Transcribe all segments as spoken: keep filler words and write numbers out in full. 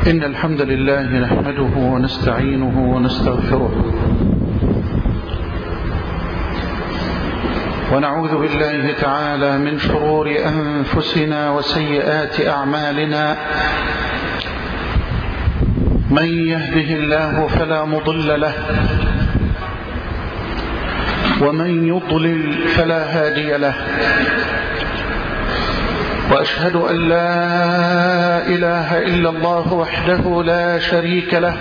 إن الحمد لله نحمده ونستعينه ونستغفره ونعوذ بالله تعالى من شرور أنفسنا وسيئات أعمالنا. من يهده الله فلا مضل له ومن يضلل فلا هادي له، وأشهد أن لا إله إلا الله وحده لا شريك له،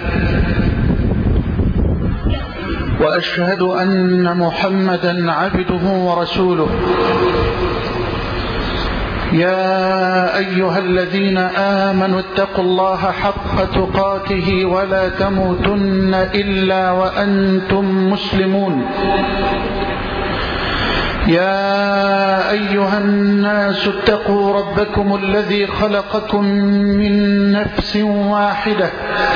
وأشهد أن محمدا عبده ورسوله. يا أيها الذين آمنوا اتقوا الله حق تقاته ولا تموتن إلا وأنتم مسلمون. يا أيها الناس اتقوا ربكم الذي خلقكم من نفس واحدة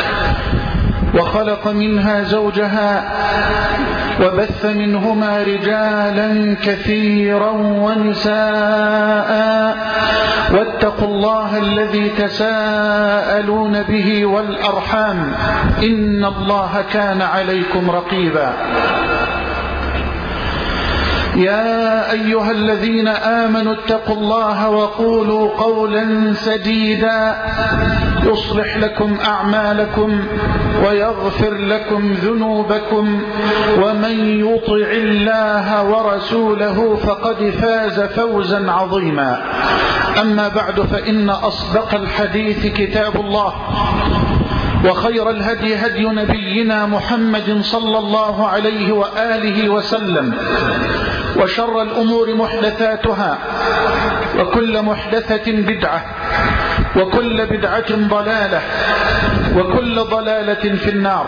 وخلق منها زوجها وبث منهما رجالا كثيرا ونساء، واتقوا الله الذي تساءلون به والأرحام إن الله كان عليكم رقيبا. يا أيها الذين آمنوا اتقوا الله وقولوا قولا سديدا يصلح لكم أعمالكم ويغفر لكم ذنوبكم، ومن يطع الله ورسوله فقد فاز فوزا عظيما. أما بعد، فإن أصدق الحديث كتاب الله، وخير الهدي هدي نبينا محمد صلى الله عليه وآله وسلم، وشر الأمور محدثاتها، وكل محدثة بدعة، وكل بدعة ضلالة، وكل ضلالة في النار.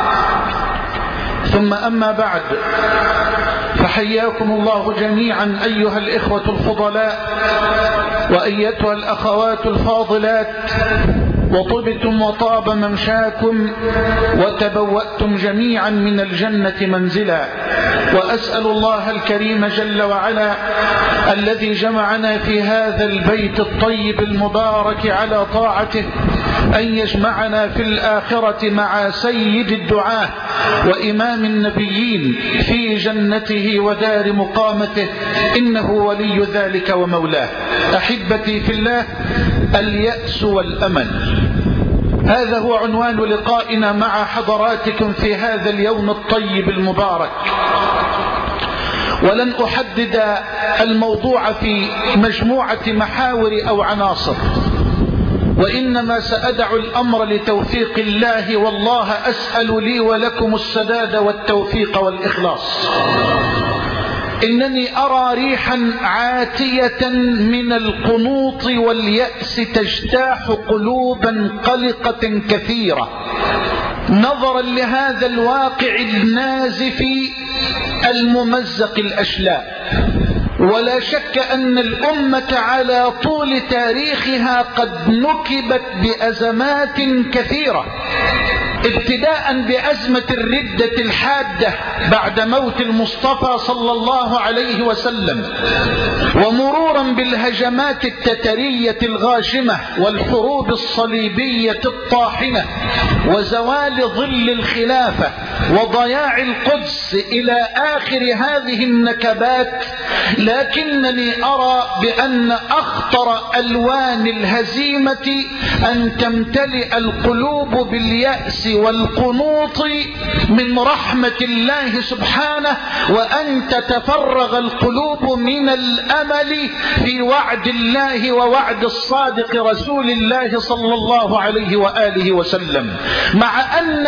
ثم أما بعد، فحياكم الله جميعا أيها الإخوة الفضلاء وأيتها الأخوات الفاضلات، وطبتم وطاب ممشاكم وتبوأتم جميعا من الجنة منزلا. وأسأل الله الكريم جل وعلا الذي جمعنا في هذا البيت الطيب المبارك على طاعته أن يجمعنا في الآخرة مع سيد الدعاة وإمام النبيين في جنته ودار مقامته، إنه ولي ذلك ومولاه. أحبتي في الله، اليأس والأمل، هذا هو عنوان لقائنا مع حضراتكم في هذا اليوم الطيب المبارك. ولن أحدد الموضوع في مجموعة محاور أو عناصر، وإنما سأدع الأمر لتوفيق الله، والله أسأل لي ولكم السداد والتوفيق والإخلاص. إنني أرى ريحا عاتية من القنوط واليأس تجتاح قلوبا قلقة كثيرة، نظرا لهذا الواقع النازف الممزق الأشلاء. ولا شك أن الأمة على طول تاريخها قد نكبت بأزمات كثيرة، ابتداء بأزمة الردة الحادة بعد موت المصطفى صلى الله عليه وسلم، ومرورا بالهجمات التترية الغاشمة والحروب الصليبية الطاحنة وزوال ظل الخلافة وضياع القدس إلى آخر هذه النكبات. لكنني أرى بأن أخطر ألوان الهزيمة أن تمتلئ القلوب باليأس والقنوط من رحمة الله سبحانه، وأن تتفرغ القلوب من الأمل في وعد الله ووعد الصادق رسول الله صلى الله عليه وآله وسلم. مع أن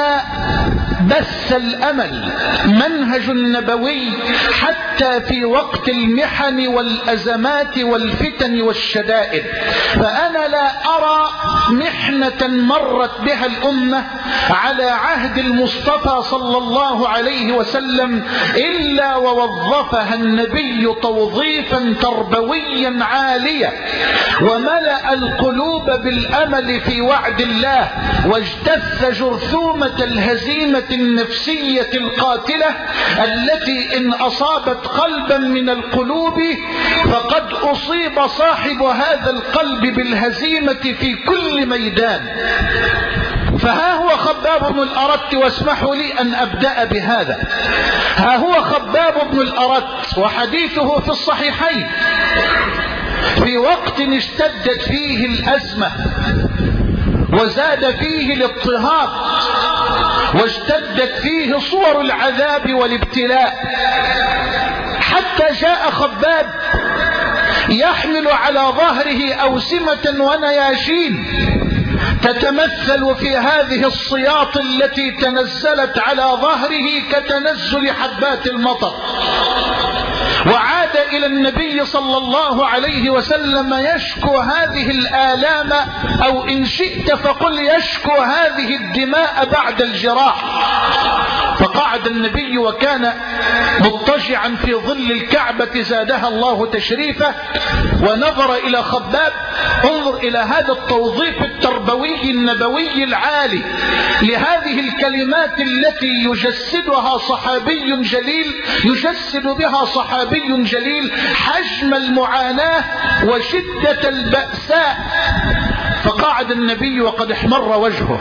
بث الأمل منهج نبوي حتى في وقت المحن والأزمات والفتن والشدائد، فأنا لا أرى محنة مرت بها الأمة على عهد المصطفى صلى الله عليه وسلم إلا ووظفها النبي توظيفا تربويا عاليا، وملأ القلوب بالأمل في وعد الله، واجتث جرثومة الهزيمة النفسية القاتلة التي إن أصابت قلبا من القلوب فقد أصيب صاحب هذا القلب بالهزيمة في كل ميدان. فها هو خباب بن الأرت، واسمحوا لي أن أبدأ بهذا. ها هو خباب بن الأرت وحديثه في الصحيحين في وقت اشتدت فيه الأزمة وزاد فيه الاضطهاد واشتدت فيه صور العذاب والابتلاء، حتى جاء خباب يحمل على ظهره أوسمة ونياشين تتمثل في هذه الصياط التي تنزلت على ظهره كتنزل حبات المطر، وعاد إلى النبي صلى الله عليه وسلم يشكو هذه الآلام، أو إن شئت فقل يشكو هذه الدماء بعد الجراح. فقعد النبي وكان مضطجعا في ظل الكعبة زادها الله تشريفا، ونظر إلى خباب. انظر إلى هذا التوظيف التربوي النبوي العالي لهذه الكلمات التي يجسدها صحابي جليل، يجسد بها صحابي جليل حجم المعاناة وشدة البأساء. فقعد النبي وقد احمر وجهه،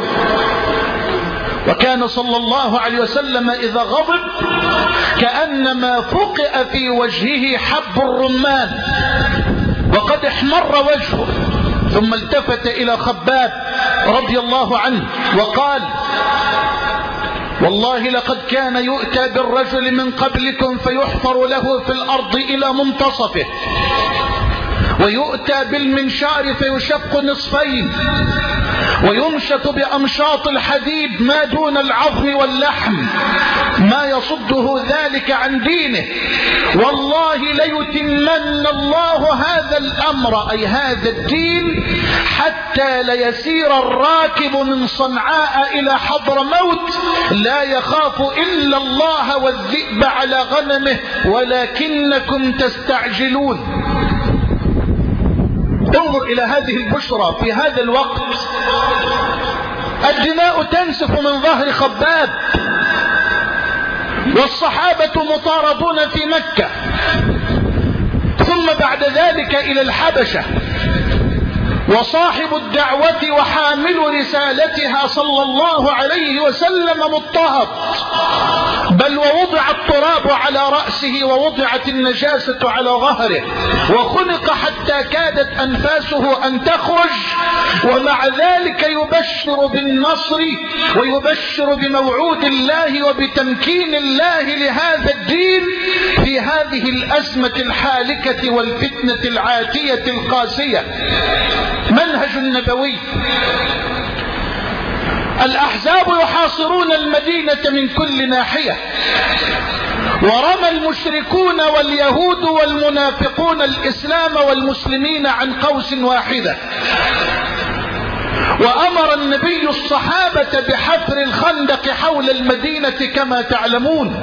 وكان صلى الله عليه وسلم إذا غضب كأنما فقئ في وجهه حب الرمان، وقد احمر وجهه. ثم التفت إلى خباب رضي الله عنه وقال: والله لقد كان يؤتى بالرجل من قبلكم فيحفر له في الأرض إلى منتصفه، ويؤتى بالمنشار فيشق نصفين، ويمشط بأمشاط الحديد ما دون العظم واللحم، ما يصده ذلك عن دينه. والله ليتمن الله هذا الأمر، أي هذا الدين، حتى ليسير الراكب من صنعاء إلى حضر موت لا يخاف إلا الله والذئب على غنمه ولكنكم تستعجلون. انظر إلى هذه البشرى في هذا الوقت، الدماء تنسف من ظهر خباب، والصحابة مطاردون في مكة، ثم بعد ذلك إلى الحبشة، وصاحب الدعوة وحامل رسالتها صلى الله عليه وسلم مضطهد، بل ووضع التراب على رأسه ووضعت النجاسة على ظهره، وخنق حتى كادت أنفاسه أن تخرج، ومع ذلك يبشر بالنصر ويبشر بموعود الله وبتمكين الله لهذا الدين في هذه الأزمة الحالكة والفتنة العاتية القاسية. منهج النبوي. الأحزاب يحاصرون المدينة من كل ناحية، ورمى المشركون واليهود والمنافقون الإسلام والمسلمين عن قوس واحدة، وأمر النبي الصحابة بحفر الخندق حول المدينة كما تعلمون،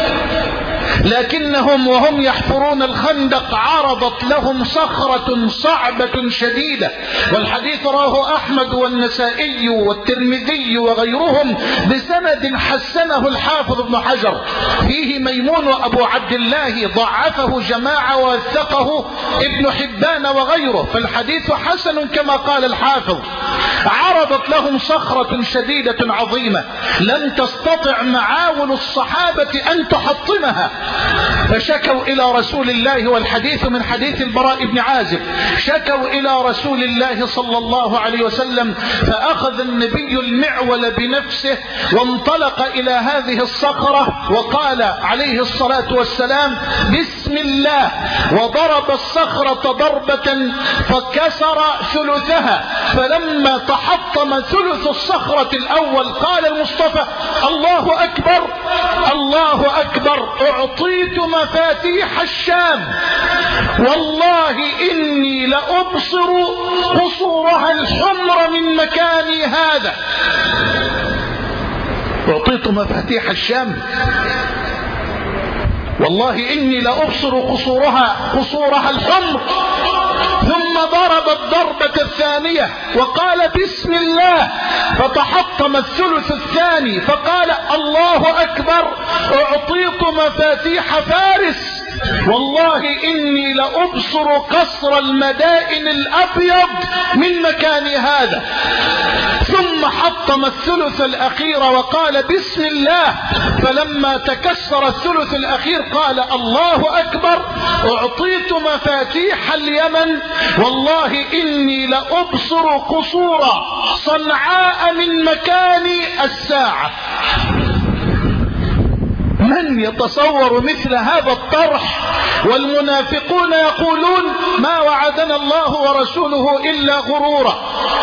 لكنهم وهم يحفرون الخندق عرضت لهم صخرة صعبة شديدة، والحديث رواه أحمد والنسائي والترمذي وغيرهم بسند حسنه الحافظ ابن حجر، فيه ميمون وأبو عبد الله، ضعفه جماعة ووثقه ابن حبان وغيره، فالحديث حسن كما قال الحافظ. عرضت لهم صخرة شديدة عظيمة لم تستطع معاول الصحابة أن تحطمها، فشكوا إلى رسول الله، والحديث من حديث البراء بن عازب، شكوا إلى رسول الله صلى الله عليه وسلم، فأخذ النبي المعول بنفسه وانطلق إلى هذه الصخرة وقال عليه الصلاة والسلام: بسم الله، وضرب الصخرة ضربة فكسر ثلثها، فلما تحطم ثلث الصخرة الأول قال المصطفى: الله أكبر الله أكبر، أعطيت مفاتيح الشام، والله إني لأبصر قصورها الحمر من مكاني هذا. أعطيت مفاتيح الشام، والله إني لأبصر قصورها قصورها الحمر. ثم ضرب الضربة الثانية وقال: بسم الله، فتحطم الثلث الثاني، فقال: الله أكبر، أعطيت مفاتيح فارس. والله إني لأبصر قصر المدائن الأبيض من مكان هذا. ثم حطم الثلث الأخير وقال بسم الله، فلما تكسر الثلث الأخير قال الله أكبر، أعطيت مفاتيح اليمن، والله إني لأبصر قصور صنعاء من مكان الساعة. من يتصور مثل هذا الطرح؟ والمنافقون يقولون ما وعدنا الله ورسوله إلا غرورا.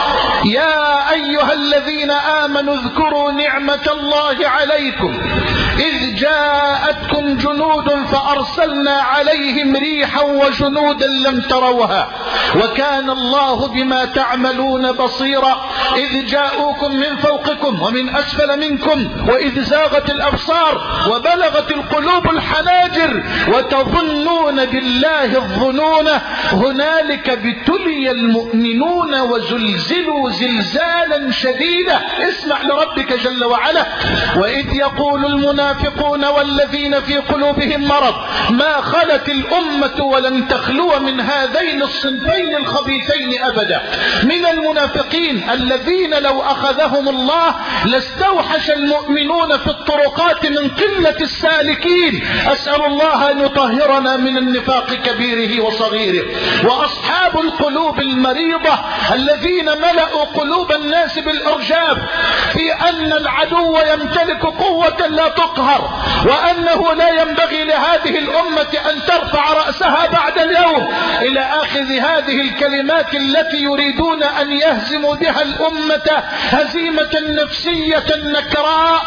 يا أيها الذين آمنوا اذكروا نعمة الله عليكم إذ جاءتكم جنود فأرسلنا عليهم ريحا وجنودا لم تروها وكان الله بما تعملون بصيرا. إذ جاءوكم من فوقكم ومن أسفل منكم وإذ زاغت الأبصار وبلغت القلوب الحناجر وتظنون بالله الظنون هنالك ابتلي المؤمنون وزلزلوا زلزالا شديدا. اسمع لربك جل وعلا. وإذ يقول المنافقون والذين في قلوبهم مرض ما خلت الأمة ولن تخلو من هذين الصنفين الخبيثين أبدا، من المنافقين الذين لو أخذهم الله لاستوحش المؤمنون في الطرقات من قلة السالكين. أسأل الله أن يطهرنا من النفاق كبيره وصغيره. وأصحاب القلوب المريضة الذين ملأوا قلوب الناس بالإرجاف في أن العدو يمتلك قوة لا تقهر، وأنه لا ينبغي لهذه الأمة أن ترفع رأسها بعد اليوم، إلى آخذ هذه الكلمات التي يريدون أن يهزموا بها الأمة هزيمة نفسية نكراء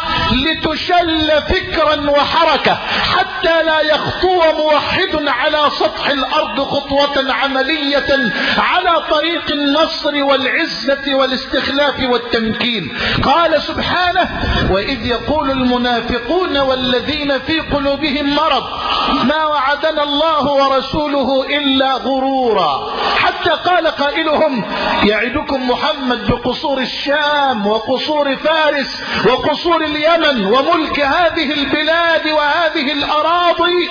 لتشل فكرا وحركة حتى لا يخطو موحد على سطح الأرض خطوة عملية على طريق النصر والعزة والاستخلاف والتمكين. قال سبحانه وإذ يقول المنافقون والذين في قلوبهم مرض ما وعدنا الله ورسوله إلا غرورا، حتى قال قائلهم يعدكم محمد بقصور الشام وقصور فارس وقصور اليمن وملك هذه البلاد وهذه الأراضي،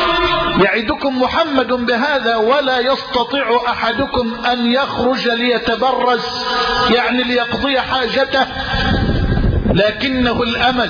يعدكم محمد بهذا ولا يستطيع أحدكم أن يخرج ليتبرز، يعني ليقضي حاجته، لكنه الأمل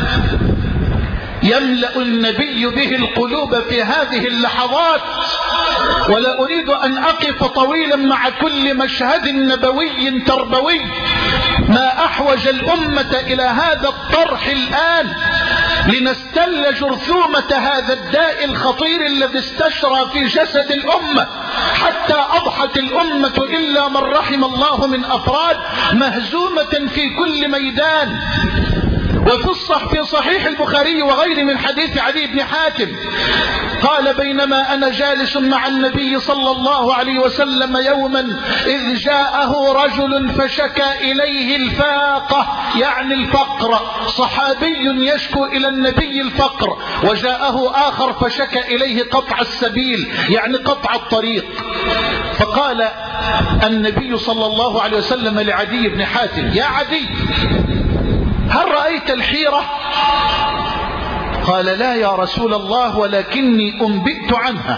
يملأ النبي به القلوب في هذه اللحظات. ولا أريد أن أقف طويلا مع كل مشهد نبوي تربوي، ما أحوج الأمة إلى هذا الطرح الآن لنستل جرثومة هذا الداء الخطير الذي استشرى في جسد الأمة، حتى أضحت الأمة إلا من رحم الله من أفراد مهزومة في كل ميدان. وفي الصح في صحيح البخاري وغيره من حديث علي بن حاتم قال بينما أنا جالس مع النبي صلى الله عليه وسلم يوما إذ جاءه رجل فشكى إليه الفاقة، يعني الفقر، صحابي يشكو إلى النبي الفقر، وجاءه آخر فشكى إليه قطع السبيل، يعني قطع الطريق. فقال النبي صلى الله عليه وسلم لعدي بن حاتم يا عدي هل رأيت الحيرة؟ قال لا يا رسول الله ولكني أنبئت عنها.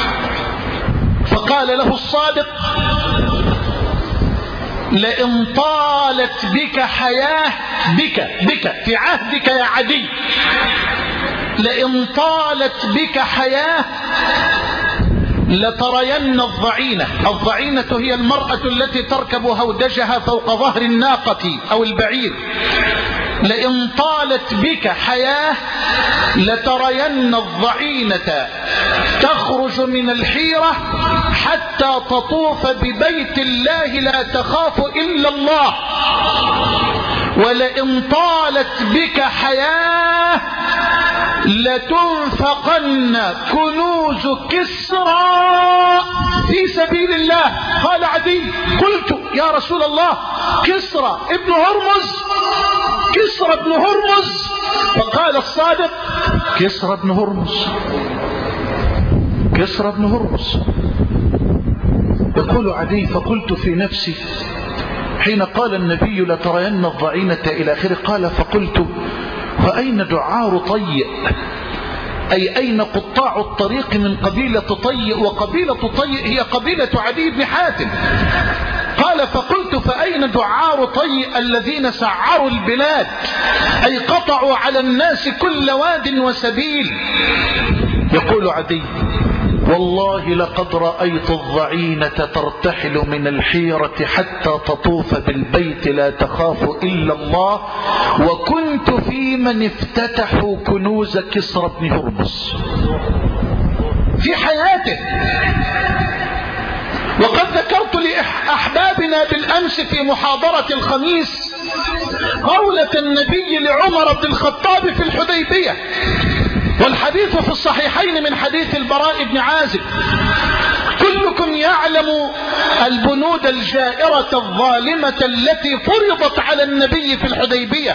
فقال له الصادق لئن طالت بك حياة بك بك في عهدك يا عدي، لئن طالت بك حياة لترين الضعينة. الضعينة هي المرأة التي تركب هودجها فوق ظهر الناقة أو البعير. لئن طالت بك حياة لترين الضعينة تخرج من الحيرة حتى تطوف ببيت الله لا تخاف إلا الله. ولئن طالت بك حياة لتنفقن كنوز كسرى في سبيل الله. قال عدي قلت يا رسول الله كسرى ابن هرمز، كسرى ابن هرمز؟ فقال الصادق كسرى ابن هرمز، كسرى ابن هرمز. يقول عدي فقلت في نفسي حين قال النبي لترين الضعينة إلى آخره، قال فقلت وأين دعار طيء أي أين قطاع الطريق من قبيلة طي؟ وقبيلة طي هي قبيلة عدي بن حاتم. قال فقلت فأين دعار طي الذين سعروا البلاد، أي قطعوا على الناس كل واد وسبيل؟ يقول عدي والله لقد رأيت الضعينة ترتحل من الحيرة حتى تطوف بالبيت لا تخاف إلا الله، وكنت في من افتتحوا كنوز كسرى بن هرمز في حياته. وقد ذكرت لأحبابنا بالأمس في محاضرة الخميس قولة النبي لعمر بن الخطاب في الحديبية، والحديث في الصحيحين من حديث البراء بن عازب. كلكم يعلم البنود الجائرة الظالمة التي فرضت على النبي في الحديبية،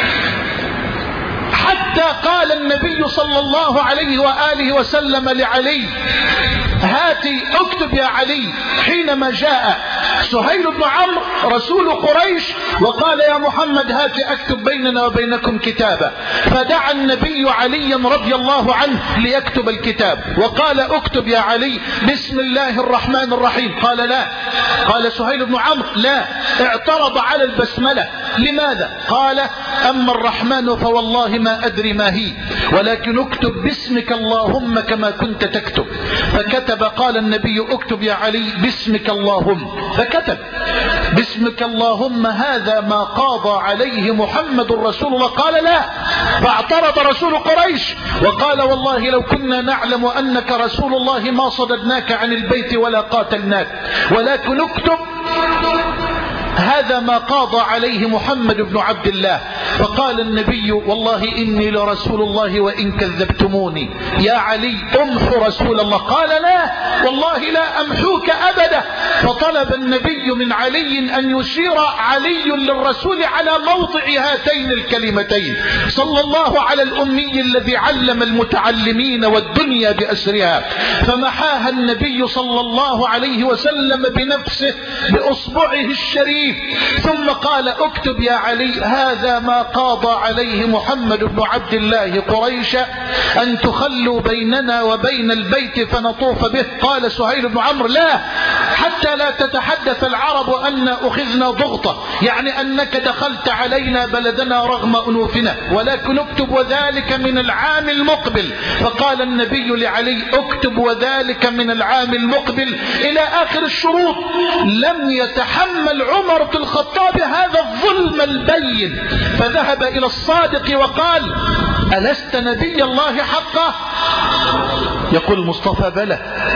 حتى قال النبي صلى الله عليه وآله وسلم لعلي هاتي اكتب يا علي، حينما جاء سهيل بن عمرو رسول قريش وقال يا محمد هات اكتب بيننا وبينكم كتابا، فدعا النبي عليا رضي الله عنه ليكتب الكتاب وقال اكتب يا علي بسم الله الرحمن الرحيم. قال لا. قال سهيل بن عمرو لا، اعترض على البسملة. لماذا؟ قال اما الرحمن فوالله ما ادري ما هي، ولكن اكتب باسمك اللهم كما كنت تكتب. فكتب. قال النبي اكتب يا علي باسمك اللهم، فكتب باسمك اللهم هذا ما قاضى عليه محمد رسول الله. قال لا، فاعترض رسول قريش وقال والله لو كنا نعلم انك رسول الله ما صددناك عن البيت ولا قاتلناك، ولكن اكتب هذا ما قاضى عليه محمد بن عبد الله. فقال النبي والله إني لرسول الله وإن كذبتموني يا علي امحو رسول الله. قال لا والله لا أمحوك أبدا. فطلب النبي من علي أن يشير علي للرسول على موضع هاتين الكلمتين صلى الله على الأمي الذي علم المتعلمين والدنيا بأسرها، فمحاها النبي صلى الله عليه وسلم بنفسه بأصبعه الشريف، ثم قال اكتب يا علي هذا ما قاضى عليه محمد بن عبد الله قريش أن تخلوا بيننا وبين البيت فنطوف به. قال سهيل بن عمرو لا، حتى لا تتحدث العرب أن أخذنا ضغطة، يعني أنك دخلت علينا بلدنا رغم أنوفنا، ولكن اكتب وذلك من العام المقبل. فقال النبي لعلي اكتب وذلك من العام المقبل إلى آخر الشروط. لم يتحمل عمر بن الخطاب هذا الظلم البين، فذهب إلى الصادق وقال ألست نبي الله حقا؟ يقول المصطفى بلى.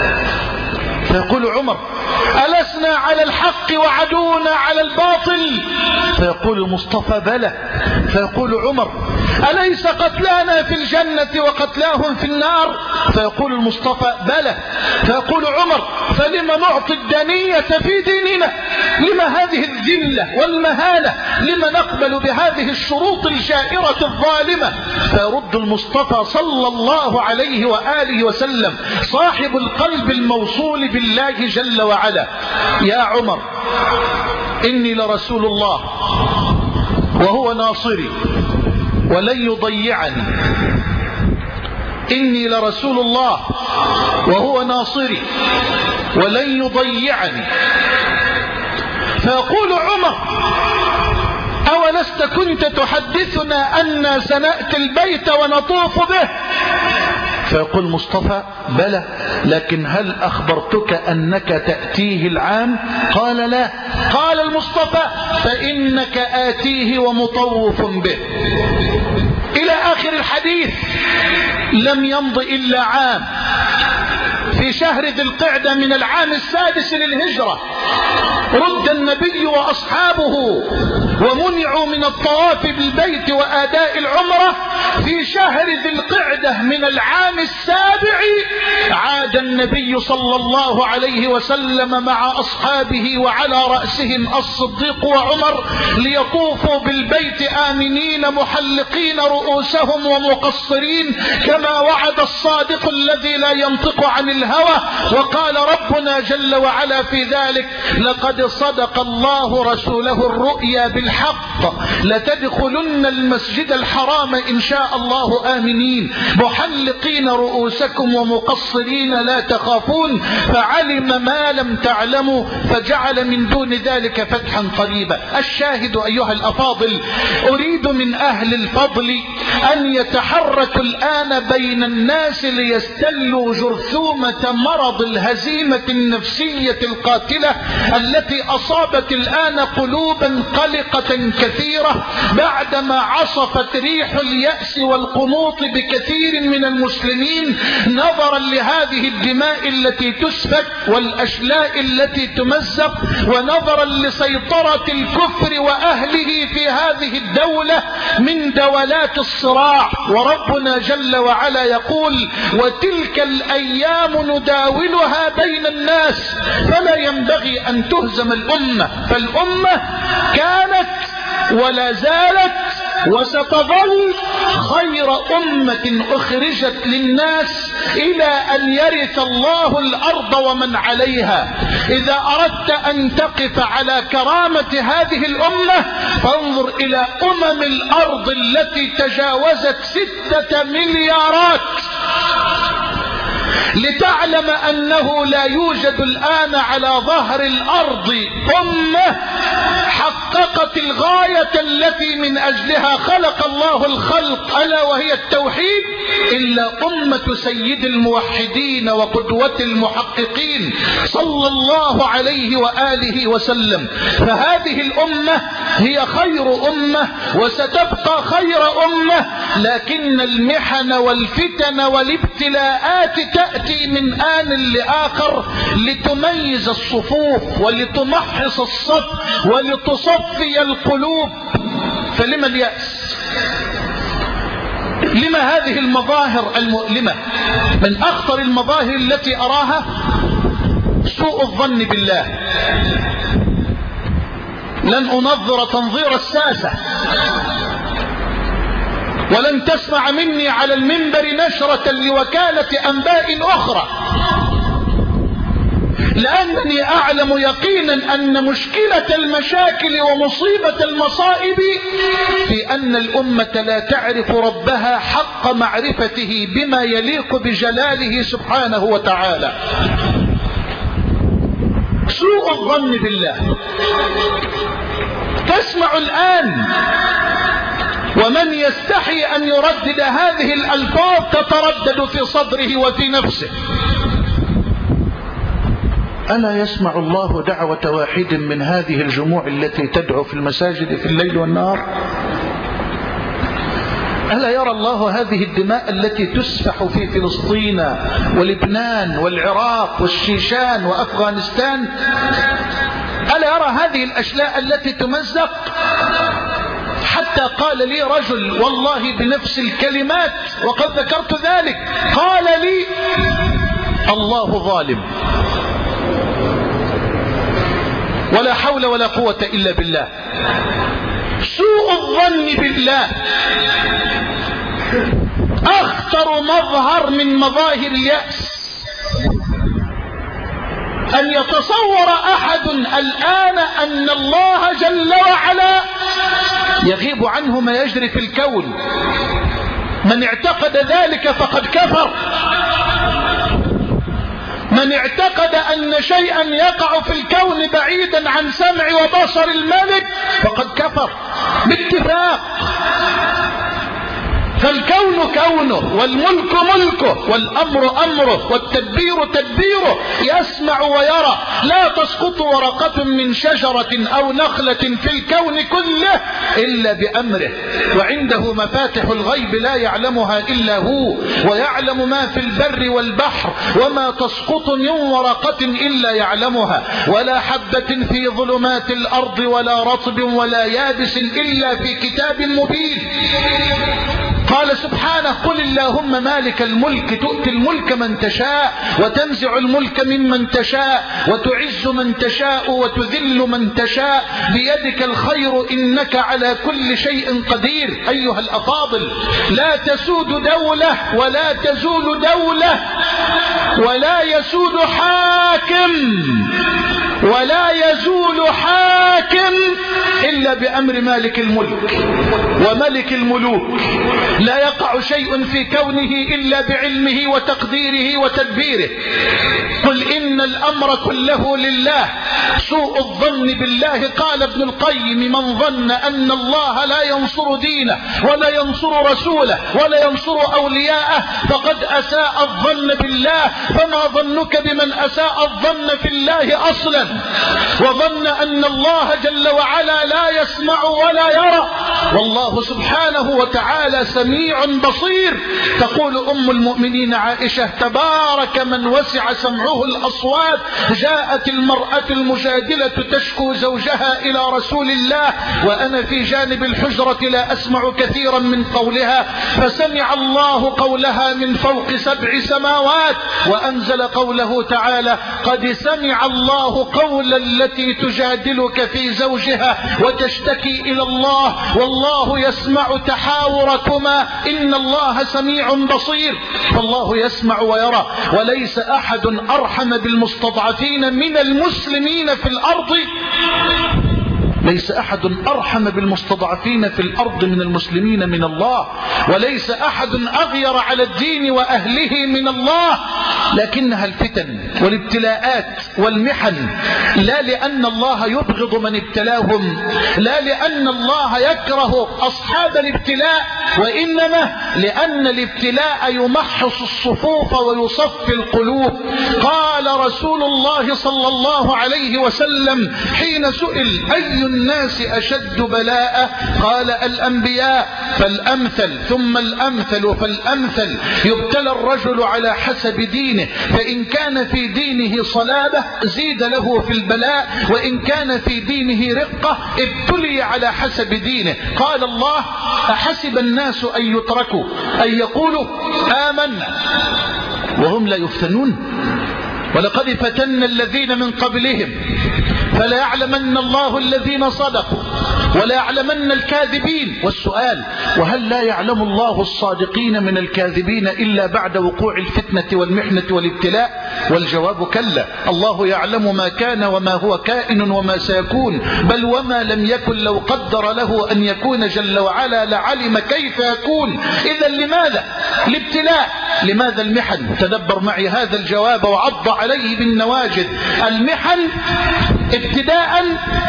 فيقول عمر ألسنا على الحق وعدونا على الباطل؟ فيقول المصطفى بلى. فيقول عمر أليس قتلانا في الجنة وقتلاهم في النار؟ فيقول المصطفى بلى. فيقول عمر فلما نعطي الدنية في ديننا؟ لما هذه الذلة والمهانة؟ لما نقبل بهذه الشروط الجائرة الظالمة؟ فيرد المصطفى صلى الله عليه وآله وسلم صاحب القلب الموصول بالله جل وعلا يا عمر إني لرسول الله وهو ناصري ولن يضيعني، إني لرسول الله وهو ناصري ولن يضيعني. فيقول عمر أولست كنت تحدثنا أن سنأتي البيت ونطوف به؟ فيقول مصطفى بلى، لكن هل أخبرتك أنك تأتيه العام؟ قال لا. قال المصطفى فإنك آتيه ومطوف به. إلى آخر الحديث. لم يمض إلا عام، في شهر ذي القعدة من العام السادس للهجرة رد النبي وأصحابه ومنعوا من الطواف بالبيت وآداء العمرة. في شهر ذي القعدة من العام السابع عاد النبي صلى الله عليه وسلم مع أصحابه وعلى رأسهم الصديق وعمر ليطوفوا بالبيت آمنين محلقين رؤوسهم ومقصرين كما وعد الصادق الذي لا ينطق عن الهوى. وقال ربنا جل وعلا في ذلك لقد صدق الله رسوله الرؤيا بالحق لتدخلن المسجد الحرام إن شاء الله آمنين محلقين رؤوسكم ومقصرين لا تخافون فعلم ما لم تعلموا فجعل من دون ذلك فتحا قريبا. الشاهد أيها الأفاضل، أريد من أهل الفضل أن يتحركوا الآن بين الناس ليستلوا جرثومة مرض الهزيمة النفسية القاتلة التي أصابت الآن قلوبا قلقة كثيرة بعدما عصفت ريح اليأس والقنوط بكثير من المسلمين نظرا لهذه الدماء التي تسفك والأشلاء التي تمزق ونظرا لسيطرة الكفر وأهله في هذه الدولة من دولات الصراع. وربنا جل وعلا يقول وتلك الأيام نداولها بين الناس فلا ينبغي أن تهزم الأمة. فالأمة كانت ولا زالت وستظل خير أمة أخرجت للناس إلى أن يرث الله الأرض ومن عليها. إذا أردت أن تقف على كرامة هذه الأمة فانظر إلى أمم الأرض التي تجاوزت ستة مليارات لتعلم أنه لا يوجد الآن على ظهر الأرض أمة حققت الغاية التي من أجلها خلق الله الخلق ألا وهي التوحيد إلا أمة سيد الموحدين وقدوة المحققين صلى الله عليه وآله وسلم. فهذه الأمة هي خير أمة وستبقى خير أمة، لكن المحن والفتن والابتلاءات تأتي من آن لآخر لتميز الصفوف ولتمحص الصف ولتصفي القلوب. فلما اليأس؟ لما هذه المظاهر المؤلمة؟ من أخطر المظاهر التي أراها سوء الظن بالله. لن أنظر تنظير الساسة ولن تسمع مني على المنبر نشرة لوكالة أنباء أخرى، لأنني أعلم يقينا أن مشكلة المشاكل ومصيبة المصائب في أن الأمة لا تعرف ربها حق معرفته بما يليق بجلاله سبحانه وتعالى. سوء الظن بالله. تسمع الآن ومن يستحي أن يردد هذه الألفاظ تتردد في صدره وفي نفسه. ألا يسمع الله دعوة واحد من هذه الجموع التي تدعو في المساجد في الليل والنهار؟ ألا يرى الله هذه الدماء التي تسفح في فلسطين ولبنان والعراق والشيشان وأفغانستان؟ ألا يرى هذه الأشلاء التي تمزق؟ حتى قال لي رجل والله بنفس الكلمات وقد ذكرت ذلك، قال لي الله ظالم ولا حول ولا قوة إلا بالله. سوء الظن بالله أخطر مظهر من مظاهر اليأس. أن يتصور أحد الآن أن الله جل وعلا يغيب عنه ما يجري في الكون. من اعتقد ذلك فقد كفر. من اعتقد أن شيئا يقع في الكون بعيدا عن سمع وبصر الملك فقد كفر باتفاق. فالكون كونه والملك ملكه والأمر أمره والتدبير تدبيره، يسمع ويرى. لا تسقط ورقة من شجرة أو نخلة في الكون كله إلا بأمره، وعنده مفاتح الغيب لا يعلمها إلا هو، ويعلم ما في البر والبحر، وما تسقط من ورقة إلا يعلمها، ولا حبة في ظلمات الأرض ولا رطب ولا يابس إلا في كتاب مبين. قال سبحانه قل اللهم مالك الملك تؤتي الملك من تشاء وتنزع الملك ممن تشاء وتعز من تشاء وتذل من تشاء بيدك الخير إنك على كل شيء قدير. أيها الأفاضل، لا تسود دولة ولا تزول دولة ولا يسود حاكم حاكم ولا يزول حاكم إلا بأمر مالك الملك وملك الملوك. لا يقع شيء في كونه إلا بعلمه وتقديره وتدبيره. قل إن الأمر كله لله. سوء الظن بالله، قال ابن القيم: من ظن أن الله لا ينصر دينه ولا ينصر رسوله ولا ينصر أولياءه فقد أساء الظن بالله. فما ظنك بمن أساء الظن في الله أصلا وظن أن الله جل وعلا لا يسمع ولا يرى، والله سبحانه وتعالى سميع بصير. تقول أم المؤمنين عائشة: تبارك من وسع سمعه الأصوات. جاءت المرأة المجادلة تشكو زوجها إلى رسول الله وأنا في جانب الحجرة لا أسمع كثيرا من قولها، فسمع الله قولها من فوق سبع سماوات وأنزل قوله تعالى: قد سمع الله قول التي تجادلك في زوجها وتشتكي إلى الله والله يسمع تحاوركما إن الله سميع بصير. فالله يسمع ويرى، وليس أحد أرحم بالمستضعفين من المسلمين في الأرض. ليس أحد أرحم بالمستضعفين في الأرض من المسلمين من الله، وليس أحد أغير على الدين وأهله من الله. لكنها الفتن والابتلاءات والمحن، لا لأن الله يبغض من ابتلاهم، لا لأن الله يكره أصحاب الابتلاء، وإنما لأن الابتلاء يمحص الصفوف ويصفي القلوب. قال رسول الله صلى الله عليه وسلم حين سئل: أي الناس أشد بلاء؟ قال: الأنبياء، فالأمثل ثم الأمثل فالأمثل. يبتلى الرجل على حسب دينه، فإن كان في دينه صلابة زيد له في البلاء، وإن كان في دينه رقة ابتلي على حسب دينه. قال الله: أحسب الناس أن يتركوا أن يقولوا آمنا وهم لا يفتنون؟ ولقد فتنا الذين من قبلهم فلا يعلمن الله الذين صدقوا ولا يعلمن الكاذبين. والسؤال: وهل لا يعلم الله الصادقين من الكاذبين إلا بعد وقوع الفتنة والمحنة والابتلاء؟ والجواب: كلا، الله يعلم ما كان وما هو كائن وما سيكون، بل وما لم يكن لو قدر له أن يكون جل وعلا لعلم كيف يكون. إذا لماذا الابتلاء؟ لماذا المحن؟ تدبر معي هذا الجواب وعض عليه بالنواجذ. المحن ابتداء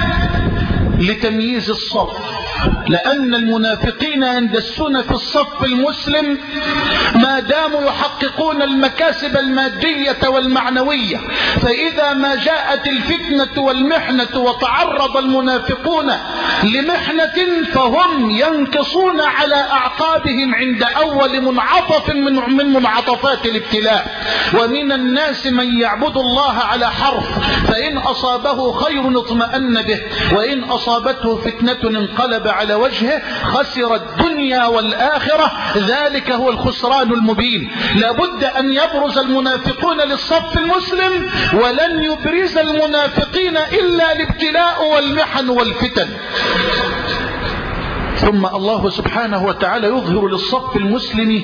لتمييز الصف، لأن المنافقين يندسون في الصف المسلم ما داموا يحققون المكاسب المادية والمعنوية، فإذا ما جاءت الفتنة والمحنة وتعرض المنافقون لمحنة فهم ينكصون على أعقابهم عند أول منعطف من من منعطفات الابتلاء. ومن الناس من يعبد الله على حرف، فإن أصابه خير اطمأن به، وإن أصابته فتنة انقلب على وجهه، خسر الدنيا والآخرة. ذلك هو الخسران المبين. لابد أن يبرز المنافقون للصف المسلم، ولن يبرز المنافقين إلا الابتلاء والمحن والفتن. ثم الله سبحانه وتعالى يظهر للصف المسلم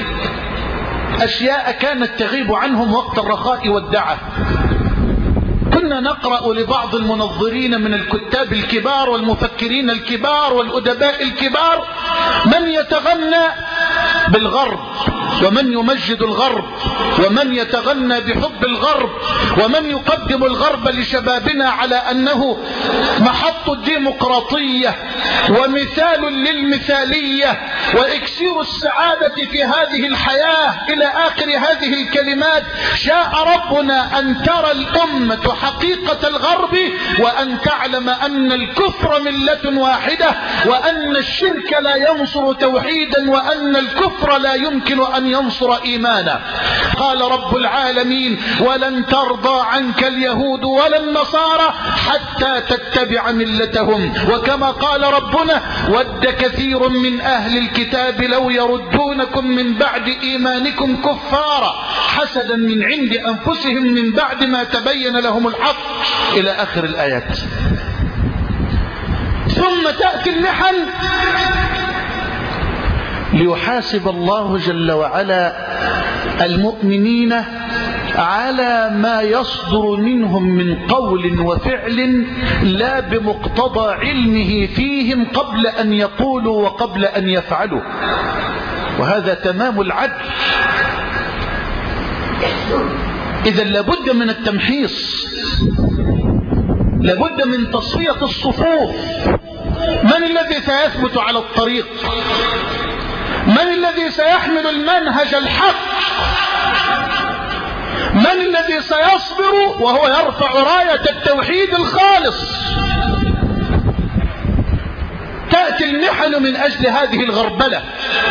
أشياء كانت تغيب عنهم وقت الرخاء والدعة. كنا نقرأ لبعض المنظرين من الكتاب الكبار والمفكرين الكبار والأدباء الكبار من يتغنى بالغرب، ومن يمجد الغرب، ومن يتغنى بحب الغرب، ومن يقدم الغرب لشبابنا على أنه محط الديمقراطية ومثال للمثالية وإكسير السعادة في هذه الحياة إلى آخر هذه الكلمات. شاء ربنا أن ترى الأمة حقيقة الغرب، وأن تعلم أن الكفر ملة واحدة، وأن الشرك لا ينصر توحيدا، وأن الكفر لا يمكن أن ينصر إيمانا. قال رب العالمين: ولن ترضى عنك اليهود ولا النصارى حتى تتبع ملتهم. وكما قال ربنا: ود كثير من أهل الكتاب لو يردونكم من بعد إيمانكم كفارا حسدا من عند أنفسهم من بعد ما تبين لهم الحق، إلى آخر الآيات. ثم تأتي المحن ليحاسب الله جل وعلا المؤمنين على ما يصدر منهم من قول وفعل لا بمقتضى علمه فيهم قبل أن يقولوا وقبل أن يفعلوا، وهذا تمام العدل. إذا لابد من التمحيص، لابد من تصفية الصفوف. من الذي سيثبت على الطريق؟ من الذي سيحمل المنهج الحق؟ من الذي سيصبر وهو يرفع راية التوحيد الخالص؟ تأتي المحن من أجل هذه الغربلة،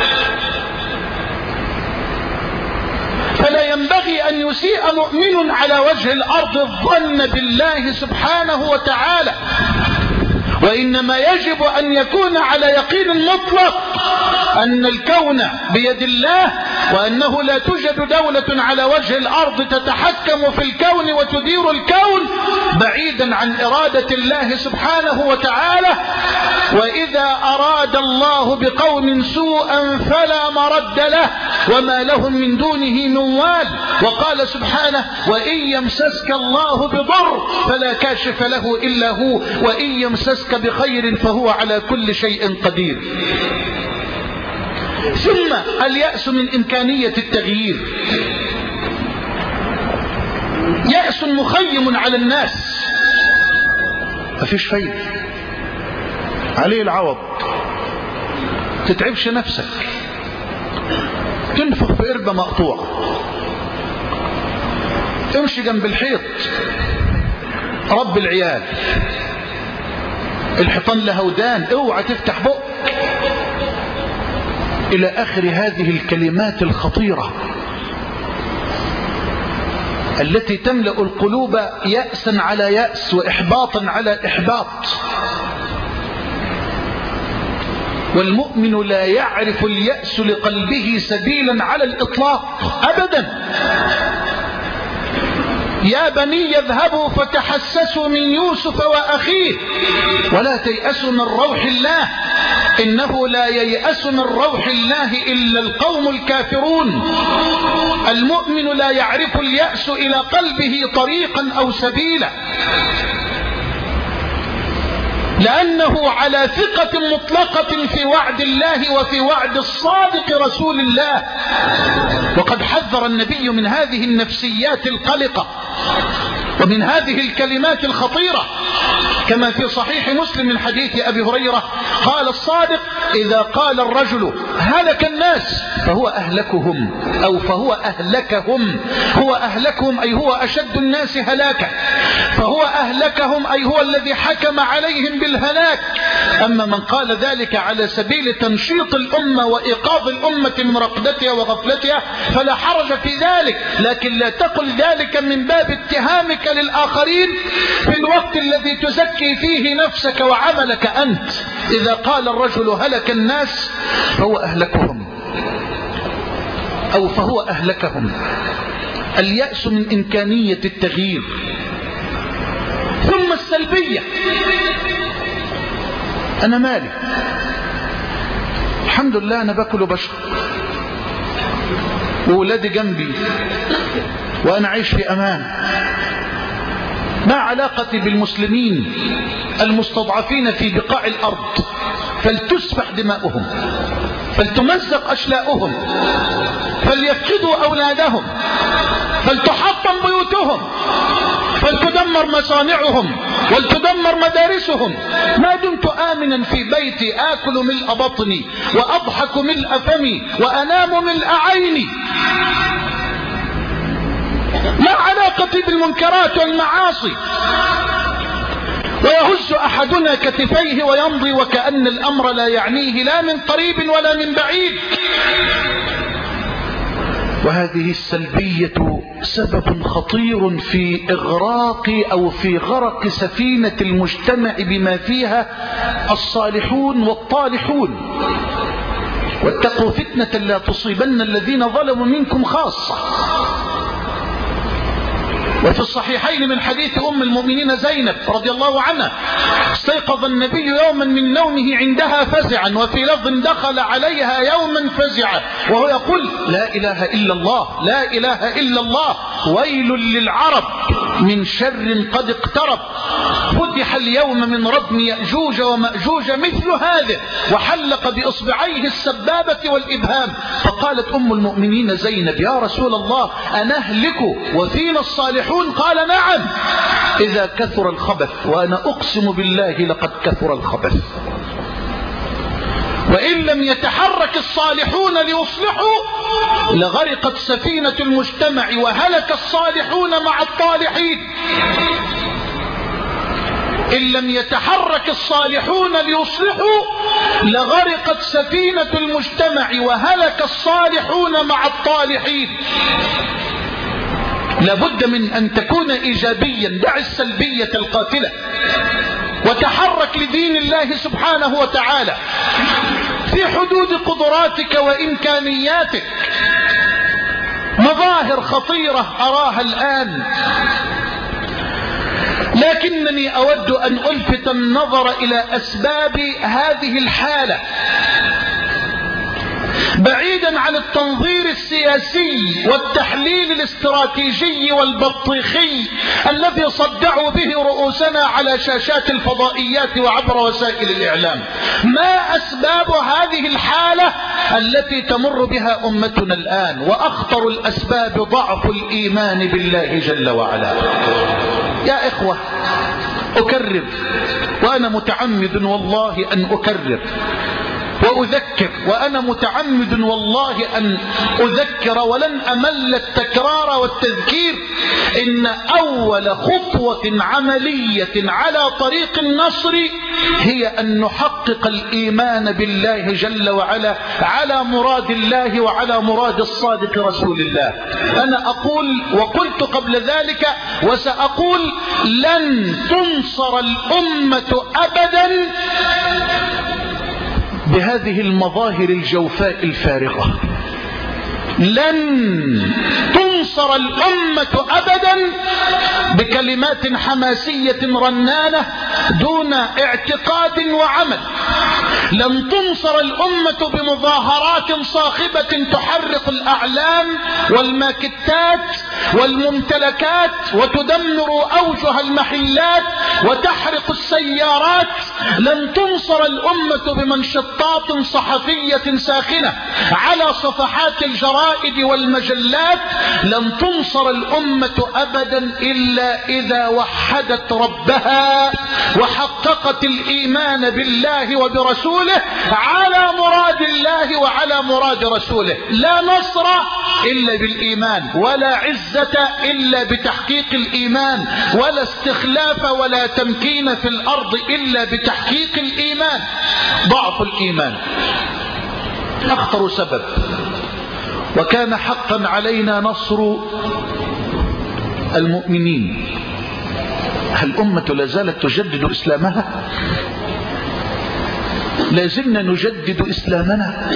فلا ينبغي أن يسيء مؤمن على وجه الأرض الظن بالله سبحانه وتعالى، وإنما يجب أن يكون على يقين مطلق أن الكون بيد الله، وأنه لا توجد دولة على وجه الأرض تتحكم في الكون وتدير الكون بعيدا عن إرادة الله سبحانه وتعالى. وإذا أراد الله بقوم سوءا فلا مرد له وما لهم من دونه من وال. وقال سبحانه: وإن يمسسك الله بضر فلا كاشف له إلا هو، وإن يمسسك بخير فهو على كل شيء قدير. ثم اليأس من إمكانية التغيير، يأس مخيم على الناس، مفيش فايدة، عليه العوض، تتعبش نفسك، تنفخ في قربة مقطوعة، تمشي جنب الحيط، رب العيال، الحيطان لها ودان، اوعى تفتح بق، إلى آخر هذه الكلمات الخطيرة التي تملأ القلوب يأسا على يأس وإحباطا على إحباط. والمؤمن لا يعرف اليأس لقلبه سبيلا على الإطلاق أبدا. يا بني اذهبوا فتحسسوا من يوسف وأخيه ولا تيأسوا من روح الله إنه لا ييأس من روح الله إلا القوم الكافرون. المؤمن لا يعرف اليأس إلى قلبه طريقا أو سبيلا، لأنه على ثقة مطلقة في وعد الله وفي وعد الصادق رسول الله. وقد حذر النبي من هذه النفسيات القلقة ومن هذه الكلمات الخطيرة، كما في صحيح مسلم من حديث أبي هريرة قال الصادق: إذا قال الرجل هلك الناس فهو أهلكهم، أو فهو أهلكهم. هو أهلكهم أي هو أشد الناس هلاكا، فهو أهلكهم أي هو الذي حكم عليهم بالهلاك. أما من قال ذلك على سبيل تنشيط الأمة وإيقاظ الأمة من رقدتها وغفلتها فلا حرج في ذلك، لكن لا تقل ذلك من باب اتهامك للآخرين في الوقت الذي تزكي فيه نفسك وعملك أنت. إذا قال الرجل هلك الناس فهو أهلكهم، أو فهو أهلكهم. اليأس من إمكانية التغيير. ثم السلبية، أنا مالي، الحمد لله أنا باكل وبشرب وولادي جنبي وأنا عايش في أمان. ما علاقتي بالمسلمين المستضعفين في بقاع الأرض؟ فلتسفح دماؤهم، فلتمزق أشلاؤهم، فليفقدوا أولادهم، فلتحطم بيوتهم، فلتدمر مصانعهم، ولتدمر مدارسهم. ما دمت آمنا في بيتي آكل ملء بطني وأضحك ملء فمي وأنام ملء عيني. ما علاقتي بالمنكرات والمعاصي؟ ويهز أحدنا كتفيه ويمضي وكأن الأمر لا يعنيه لا من قريب ولا من بعيد. وهذه السلبية سبب خطير في إغراق أو في غرق سفينة المجتمع بما فيها الصالحون والطالحون. واتقوا فتنة لا تصيبن الذين ظلموا منكم خاصة. وفي الصحيحين من حديث أم المؤمنين زينب رضي الله عنها: استيقظ النبي يوما من نومه عندها فزعا، وفي لفظ دخل عليها يوما فزعا وهو يقول: لا إله إلا الله، لا إله إلا الله. ويل للعرب من شر قد اقترب. فتح اليوم من ردم يأجوج ومأجوج مثل هذا، وحلق بإصبعيه السبابة والإبهام. فقالت أم المؤمنين زينب: يا رسول الله أنهلك وفينا الصالحون؟ قال: نعم، إذا كثر الخبث، وأنا أقسم بالله لقد كثر الخبث. وإن لم يتحرك الصالحون ليصلحوا لغرقت سفينة المجتمع وهلك الصالحون مع الطالحين. إن لم يتحرك الصالحون ليصلحوا لغرقت سفينة المجتمع وهلك الصالحون مع الطالحين. لابد من أن تكون إيجابيا، دع السلبية القاتلة وتحرك لدين الله سبحانه وتعالى في حدود قدراتك وإمكانياتك. مظاهر خطيرة أراها الآن، لكنني أود أن ألفت النظر إلى أسباب هذه الحالة بعيدا عن التنظير السياسي والتحليل الاستراتيجي والبطيخي الذي صدعوا به رؤوسنا على شاشات الفضائيات وعبر وسائل الإعلام. ما أسباب هذه الحالة التي تمر بها أمتنا الآن؟ وأخطر الأسباب ضعف الإيمان بالله جل وعلا. يا إخوة، أكرر وأنا متعمد والله أن أكرر وأذكر، وأنا متعمد والله أن أذكر ولن أمل التكرار والتذكير، إن أول خطوة عملية على طريق النصر هي أن نحقق الإيمان بالله جل وعلا على مراد الله وعلى مراد الصادق رسول الله. أنا أقول وقلت قبل ذلك وسأقول: لن تنصر الأمة أبدا بهذه المظاهر الجوفاء الفارغة. لن تنصر الأمة أبدا بكلمات حماسية رنانة دون اعتقاد وعمل. لن تنصر الأمة بمظاهرات صاخبة تحرق الأعلام والماكتات والممتلكات وتدمر أوجه المحلات وتحرق السيارات. لن تنصر الأمة بمنشطات صحفية ساخنة على صفحات الجرائد والمجلات. لن تنصر الأمة أبدا إلا إذا وحدت ربها وحققت الإيمان بالله وبرسوله على مراد الله وعلى مراد رسوله. لا نصر إلا بالإيمان، ولا عزة إلا بتحقيق الإيمان، ولا استخلاف ولا تمكين في الأرض إلا بتحقيق الإيمان. ضعف الإيمان أخطر سبب، وكان حقا علينا نصر المؤمنين. هل الأمة لازالت تجدد إسلامها؟ لازلنا نجدد إسلامنا.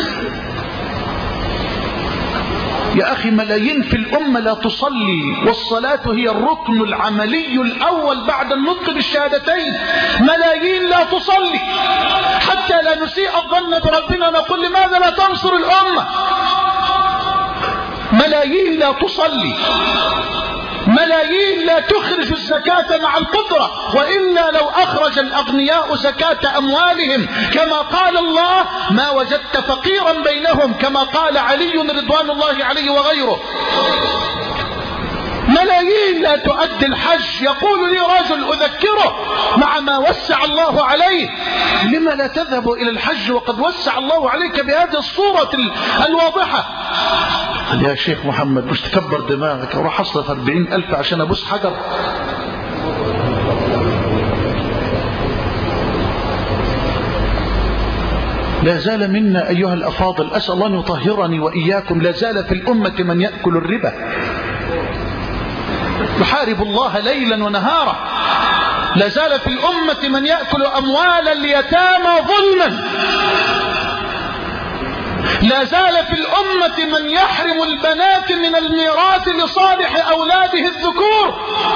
يا أخي، ملايين في الأمة لا تصلي، والصلاة هي الركن العملي الأول بعد النطق بالشهادتين. ملايين لا تصلي، حتى لا نسيء الظن بربنا نقول: لماذا لا تنصر الأمة؟ ملايين لا تصلي، ملايين لا تخرج الزكاة مع القدرة، وإلا لو أخرج الأغنياء زكاة أموالهم كما قال الله ما وجدت فقيرا بينهم، كما قال علي رضوان الله عليه وغيره. ملايين لا تؤدي الحج. يقول لي رجل أذكره مع ما وسع الله عليه: لما لا تذهب إلى الحج وقد وسع الله عليك بهذه الصورة الواضحة؟ يا شيخ محمد، مش تكبر دماغك، اروح اصرف أربعين ألف عشان ابوس حجر؟ لا زال منا أيها الأفاضل، أسأل الله أن يطهرني وإياكم، لا زال في الأمة من يأكل الربا يحارب الله ليلا ونهارا. لا زال في الأمة من يأكل أموال اليتامى ظلما. لا زال في الأمة من يحرم البنات من الميراث لصالح أولاده الذكور.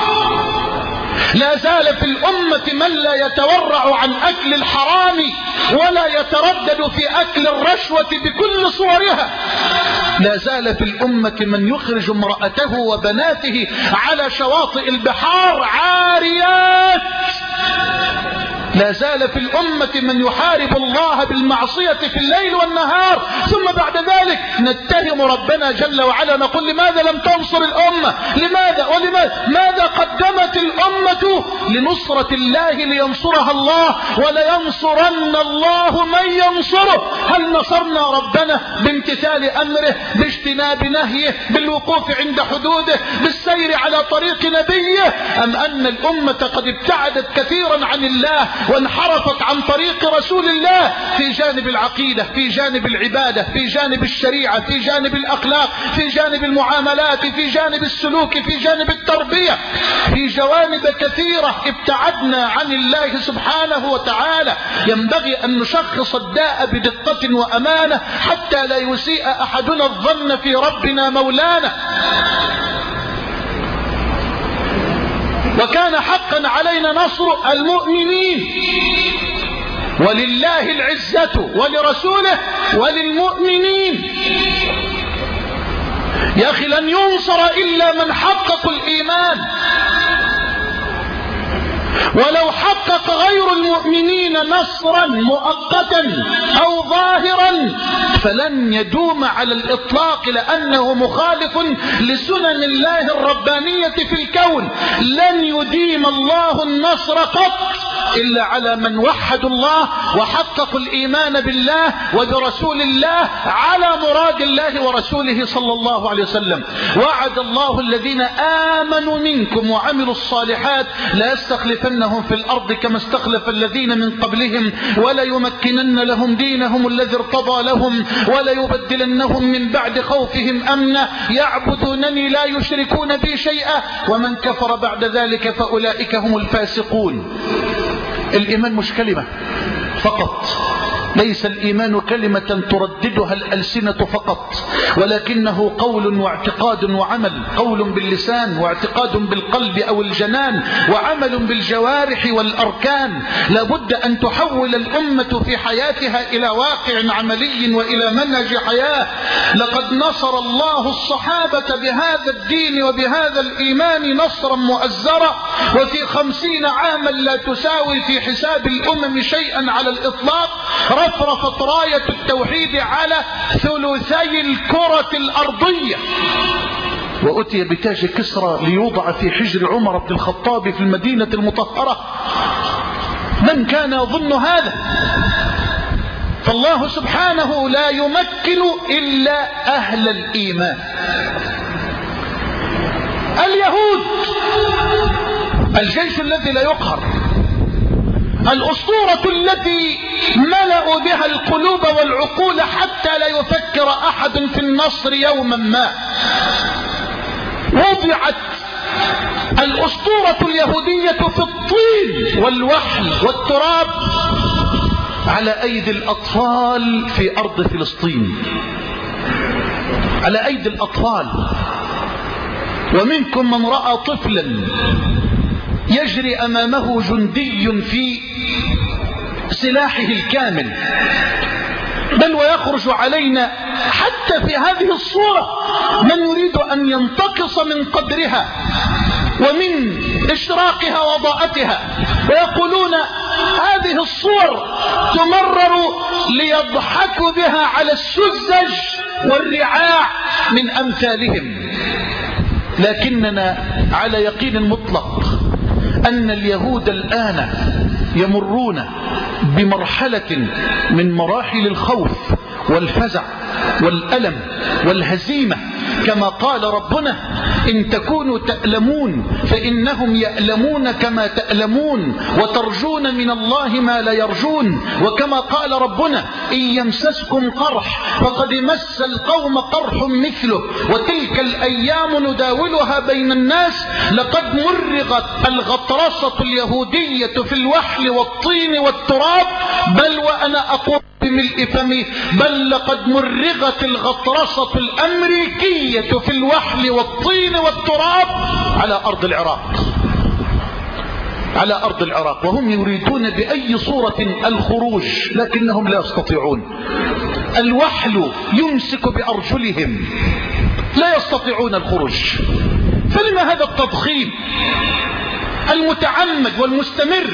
لا زال في الأمة من لا يتورع عن أكل الحرام ولا يتردد في أكل الرشوة بكل صورها. لا زال في الأمة من يخرج امرأته وبناته على شواطئ البحار عاريات. لا زال في الأمة من يحارب الله بالمعصية في الليل والنهار، ثم بعد ذلك نتهم ربنا جل وعلا، نقول لماذا لم تنصر الأمة؟ لماذا ولماذا؟ ماذا قدمت الأمة لنصرة الله لينصرها الله؟ ولينصرن الله من ينصره. هل نصرنا ربنا بامتثال أمره، باجتناب نهيه، بالوقوف عند حدوده، بالسير على طريق نبيه، أم أن الأمة قد ابتعدت كثيرا عن الله وانحرفت عن طريق رسول الله في جانب العقيدة، في جانب العبادة، في جانب الشريعة، في جانب الأخلاق، في جانب المعاملات، في جانب السلوك، في جانب التربية، في جوانب كثيرة ابتعدنا عن الله سبحانه وتعالى. ينبغي أن نشخص الداء بدقة وأمانة حتى لا يسيء أحدنا الظن في ربنا مولانا. وكان حقا علينا نصر المؤمنين، ولله العزة ولرسوله وللمؤمنين. يا أخي لن ينصر إلا من حقق الإيمان، ولو حقق غير المؤمنين نصرا مؤقتا أو ظاهرا فلن يدوم على الإطلاق، لأنه مخالف لسنن الله الربانية في الكون. لن يديم الله النصر قط إلا على من وحدوا الله وحققوا الإيمان بالله وبرسول الله على مراد الله ورسوله صلى الله عليه وسلم. وعد الله الذين آمنوا منكم وعملوا الصالحات لا يستخلفنهم في الأرض كما استخلف الذين من قبلهم ولا يمكنن لهم دينهم الذي ارتضى لهم ولا يبدلنهم من بعد خوفهم أمنا يعبدونني لا يشركون بي شيئا ومن كفر بعد ذلك فأولئك هم الفاسقون. الإيمان مش كلمة فقط، ليس الإيمان كلمة ترددها الألسنة فقط، ولكنه قول واعتقاد وعمل، قول باللسان واعتقاد بالقلب أو الجنان وعمل بالجوارح والأركان. لابد أن تحول الأمة في حياتها إلى واقع عملي وإلى منهج حياة. لقد نصر الله الصحابة بهذا الدين وبهذا الإيمان نصرا مؤزرا، وفي خمسين عاما لا تساوي في حساب الأمم شيئا على الإطلاق رفرفت راية التوحيد على ثلثي الكرة الأرضية. وأتي بتاج كسرى ليوضع في حجر عمر بن الخطاب في المدينة المطهرة. من كان يظن هذا؟ فالله سبحانه لا يمكن إلا أهل الإيمان. اليهود الجيش الذي لا يقهر، الأسطورة التي ملأوا بها القلوب والعقول حتى لا يفكر أحد في النصر يوما ما. وضعت الأسطورة اليهودية في الطين والوحل والتراب على أيدي الأطفال في أرض فلسطين، على أيدي الأطفال. ومنكم من رأى طفلا يجري أمامه جندي في سلاحه الكامل، بل ويخرج علينا حتى في هذه الصورة من يريد أن ينتقص من قدرها ومن إشراقها وضاءتها، ويقولون هذه الصور تمرر ليضحكوا بها على السذج والرعاع من أمثالهم. لكننا على يقين مطلق أن اليهود الآن يمرون بمرحلة من مراحل الخوف والفزع والألم والهزيمة، كما قال ربنا إن تكونوا تألمون فإنهم يألمون كما تألمون وترجون من الله ما لا يرجون. وكما قال ربنا إن يمسسكم قرح فقد مس القوم قرح مثله وتلك الأيام نداولها بين الناس. لقد مرغت الغطرسة اليهودية في الوحل والطين والتراب، بل وأنا أقول بملء فمي بل لقد مرغت الغطرسة الأمريكية في الوحل والطين والتراب على أرض العراق، على أرض العراق، وهم يريدون بأي صورة الخروج لكنهم لا يستطيعون. الوحل يمسك بأرجلهم لا يستطيعون الخروج. فلما هذا التضخيم المتعمد والمستمر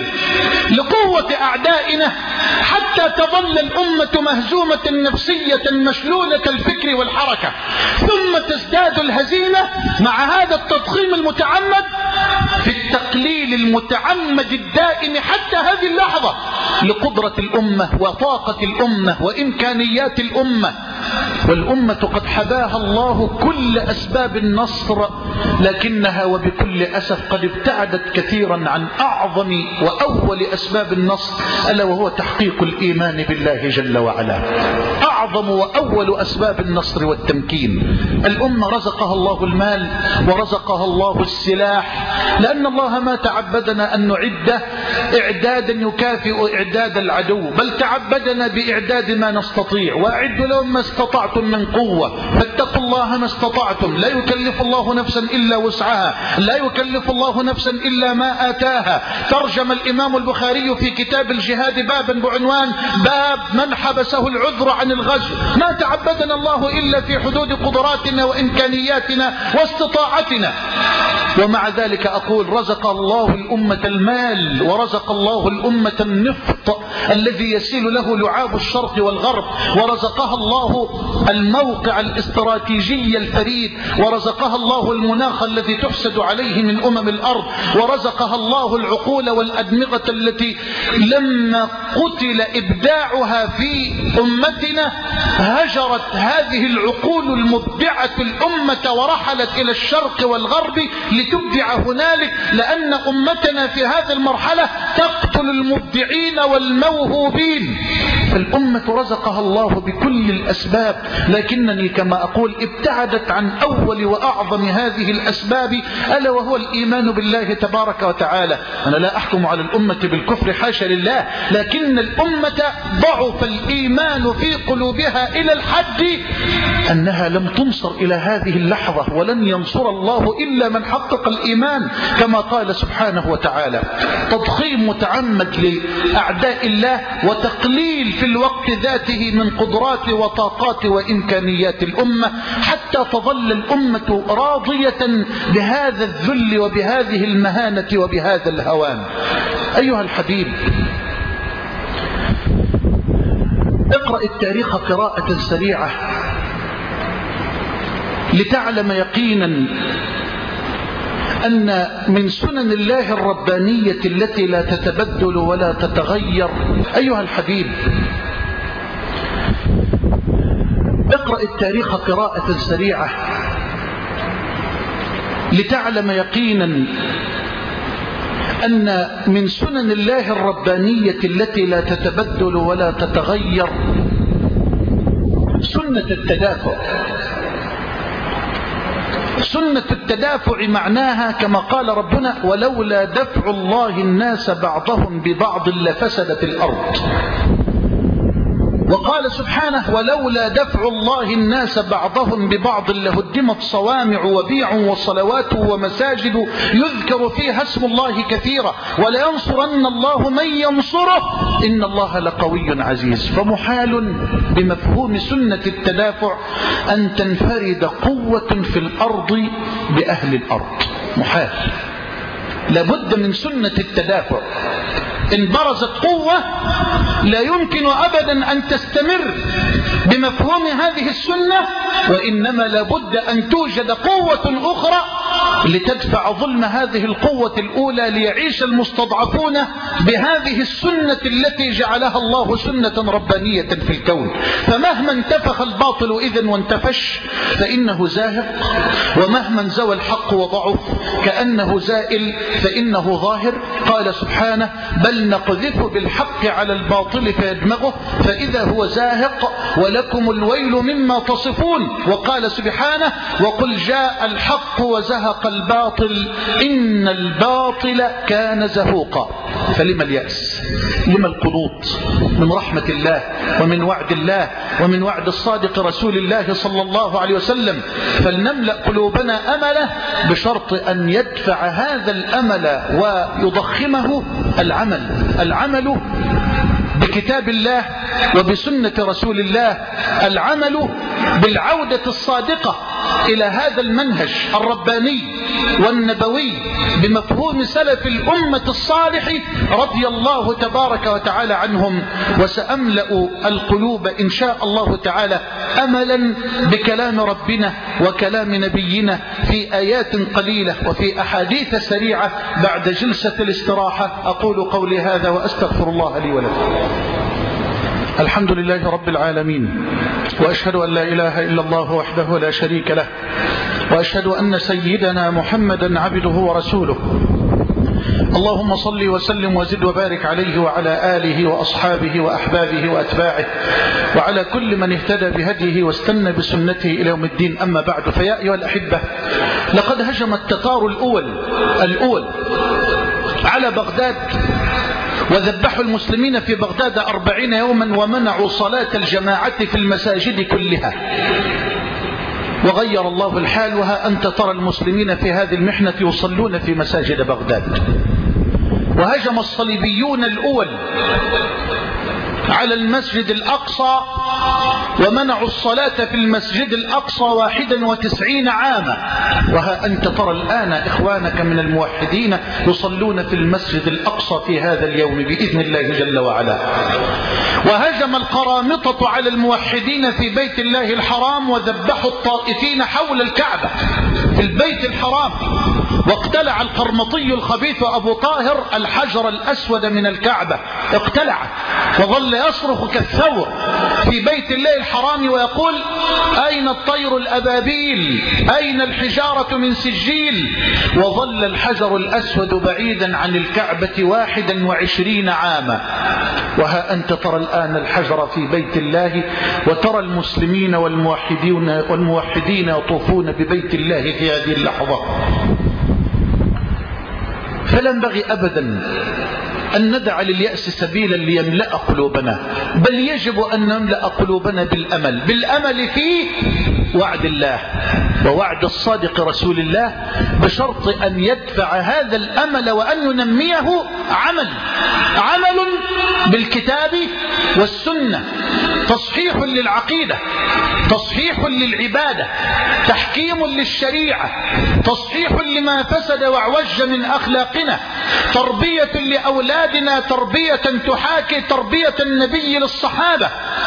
لقوة أعدائنا حتى تظل الأمة مهزومة نفسية مشلولة الفكر والحركة، ثم تزداد الهزيمة مع هذا التضخيم المتعمد في التقليل المتعمد الدائم حتى هذه اللحظة لقدرة الأمة وطاقة الأمة وإمكانيات الأمة. والأمة قد حباها الله كل أسباب النصر، لكنها وبكل أسف قد ابتعدت كثيرا عن أعظم وأول أسباب النصر، ألا وهو تحقيق الإيمان بالله جل وعلا. أعظم وأول أسباب النصر والتمكين. الأمة رزقها الله المال ورزقها الله السلاح، لأن الله ما تعبدنا أن نعده إعدادا يكافئ إعداد العدو، بل تعبدنا بإعداد ما نستطيع. وأعدوا لهم ما استطعتم من قوة، فاتقوا الله ما استطعتم. لا يكلف الله نفسا إلا وسعها، لا يكلف الله نفسا إلا ما آتاها. ترجم الإمام البخاري في كتاب الجهاد بابا بعنوان باب من حبسه العذر عن الغزو. ما تعبدنا الله إلا في حدود قدراتنا وإمكانياتنا واستطاعتنا، ومع ذلك أقول رزق الله الأمة المال ورزق الله الأمة النفط الذي يسيل له لعاب الشرق والغرب، ورزقها الله الموقع الاستراتيجي الفريد، ورزقها الله المناخ الذي تحسد عليه من أمم الأرض، ورزقها الله العقول والأدمغة التي لما قتل إبداعها في أمتنا هجرت هذه العقول المبدعة الأمة ورحلت إلى الشرق والغرب لتبدع هنالك، لأن أمتنا في هذه المرحلة تقتل المبدعين والموهوبين. فالأمة رزقها الله بكل الأسباب، لكنني كما أقول ابتعدت عن أول وأعظم هذه الأسباب، ألا وهو الإيمان بالله تبارك وتعالى. أنا لا أحكم على الأمة بالكفر حاشا لله، لكن الأمة ضعف الإيمان في قلوبها إلى الحد أنها لم تنصر إلى هذه اللحظة، ولن ينصر الله إلا من حقق الإيمان، كما قال سبحانه وتعالى. تضخيم متعمد لأعداء الله وتقليل في الوقت ذاته من قدرات وطاقات وإمكانيات الأمة، حتى تظل الأمة راضية بهذا الذل وبهذه المهانة وبهذا الهوان. أيها الحبيب، اقرأ التاريخ قراءة سريعة لتعلم يقينا أن من سنن الله الربانية التي لا تتبدل ولا تتغير. أيها الحبيب، اقرأ التاريخ قراءة سريعة لتعلم يقينا أن من سنن الله الربانية التي لا تتبدل ولا تتغير سنة التدافع. سنة التدافع معناها كما قال ربنا: ولولا دفع الله الناس بعضهم ببعض لفسدت الأرض. وقال سبحانه: ولولا دفع الله الناس بعضهم ببعض لهدمت صوامع وبيع وصلوات ومساجد يذكر فيها اسم الله كثيرا ولينصرن الله من ينصره إن الله لقوي عزيز. فمحال بمفهوم سنة التدافع أن تنفرد قوة في الأرض بأهل الأرض، محال. لابد من سنة التدافع. إن برزت قوة لا يمكن أبدا أن تستمر بمفهوم هذه السنة، وإنما لابد أن توجد قوة أخرى لتدفع ظلم هذه القوة الأولى، ليعيش المستضعفون بهذه السنة التي جعلها الله سنة ربانية في الكون. فمهما انتفخ الباطل إذن وانتفش فإنه زاهق، ومهما زوى الحق وضعف كأنه زائل فإنه ظاهر. قال سبحانه: بل نقذف بالحق على الباطل فيدمغه فإذا هو زاهق ولكم الويل مما تصفون. وقال سبحانه: وقل جاء الحق وزهق الباطل إن الباطل كان زهوقا. فلما اليأس؟ لما القنوط من رحمة الله ومن وعد الله ومن وعد الصادق رسول الله صلى الله عليه وسلم؟ فلنملأ قلوبنا أمله بشرط أن يدفع هذا الأمل ويضخمه العمل. العمل بكتاب الله وبسنة رسول الله، العمل بالعودة الصادقة إلى هذا المنهج الرباني والنبوي بمفهوم سلف الأمة الصالح رضي الله تبارك وتعالى عنهم. وسأملأ القلوب إن شاء الله تعالى أملا بكلام ربنا وكلام نبينا في آيات قليلة وفي أحاديث سريعة بعد جلسة الاستراحة. أقول قولي هذا وأستغفر الله لي ولكم. الحمد لله رب العالمين، وأشهد أن لا إله إلا الله وحده لا شريك له، وأشهد أن سيدنا محمدا عبده ورسوله. اللهم صل وسلم وزد وبارك عليه وعلى آله وأصحابه وأحبابه وأتباعه وعلى كل من اهتدى بهديه واستنى بسنته إلى يوم الدين. أما بعد، فيا أيها الأحبة، لقد هجم التتار الأول الأول على بغداد وذبحوا المسلمين في بغداد أربعين يوما، ومنعوا صلاة الجماعة في المساجد كلها. وغير الله الحال، وها أنت ترى المسلمين في هذه المحنة يصلون في مساجد بغداد. وهجم الصليبيون الأول على المسجد الأقصى ومنعوا الصلاة في المسجد الأقصى واحدا وتسعين عاما، وها أنت ترى الآن إخوانك من الموحدين يصلون في المسجد الأقصى في هذا اليوم بإذن الله جل وعلا. وهجم القرامطة على الموحدين في بيت الله الحرام وذبحوا الطائفين حول الكعبة في البيت الحرام، واقتلع القرمطي الخبيث أبو طاهر الحجر الأسود من الكعبة، اقتلعه وظل يصرخ كالثور في بيت الله الحرام ويقول: أين الطير الأبابيل؟ أين الحجارة من سجيل؟ وظل الحجر الأسود بعيدا عن الكعبة واحدا وعشرين عاما. وها أنت ترى الآن الحجر في بيت الله، وترى المسلمين والموحدين والموحدين يطوفون ببيت الله في هذه اللحظة. فلا ينبغي أبدا أن ندع لليأس سبيلا ليملأ قلوبنا، بل يجب أن نملأ قلوبنا بالأمل بالأمل في وعد الله ووعد الصادق رسول الله، بشرط أن يدفع هذا الأمل وأن ينميه عمل عمل بالكتاب والسنة، تصحيح للعقيدة، تصحيح للعبادة، تحكيم للشريعة، تصحيح لما فسد واعوج من أخلاقنا، تربية لأولادنا تربية تحاكي تربية النبي للصحابة.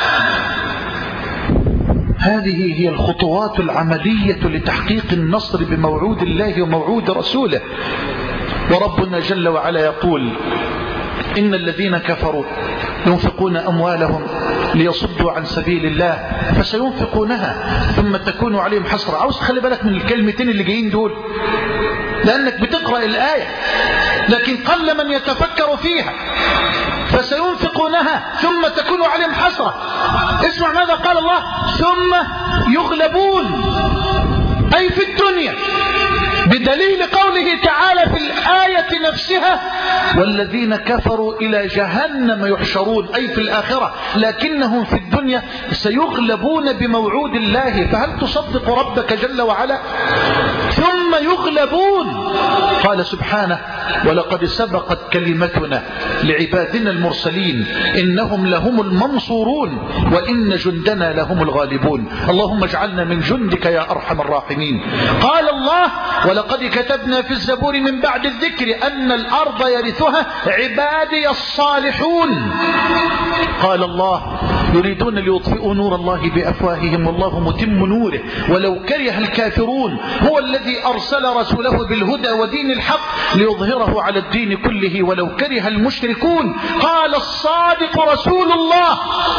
هذه هي الخطوات العملية لتحقيق النصر بموعود الله وموعود رسوله. وربنا جل وعلا يقول: إن الذين كفروا ينفقون أموالهم ليصدوا عن سبيل الله فسينفقونها ثم تكون عليهم حسرة. عاوز تخلي بالك من الكلمتين اللي جايين دول، لأنك بتقرأ الآية لكن قل من يتفكر فيها. فسينفقونها ثم تكون عليهم حسرة. اسمع ماذا قال الله: ثم يغلبون، أي في الدنيا، بدليل قوله تعالى في الآية نفسها: والذين كفروا إلى جهنم يحشرون، أي في الآخرة، لكنهم في الدنيا سيغلبون بموعود الله. فهل تصدق ربك جل وعلا؟ ثم يغلبون. قال سبحانه: ولقد سبقت كلمتنا لعبادنا المرسلين إنهم لهم المنصورون وإن جندنا لهم الغالبون. اللهم اجعلنا من جندك يا أرحم الراحمين. قال الله: ولقد كتبنا في الزبور من بعد الذكر أن الأرض يرثها عبادي الصالحون. قال الله: يريدون ليطفئوا نور الله بأفواههم والله متم نوره ولو كره الكافرون. هو الذي أرسل رسوله بالهدى ودين الحق ليظهره على الدين كله ولو كره المشركون. قال الصادق رسول الله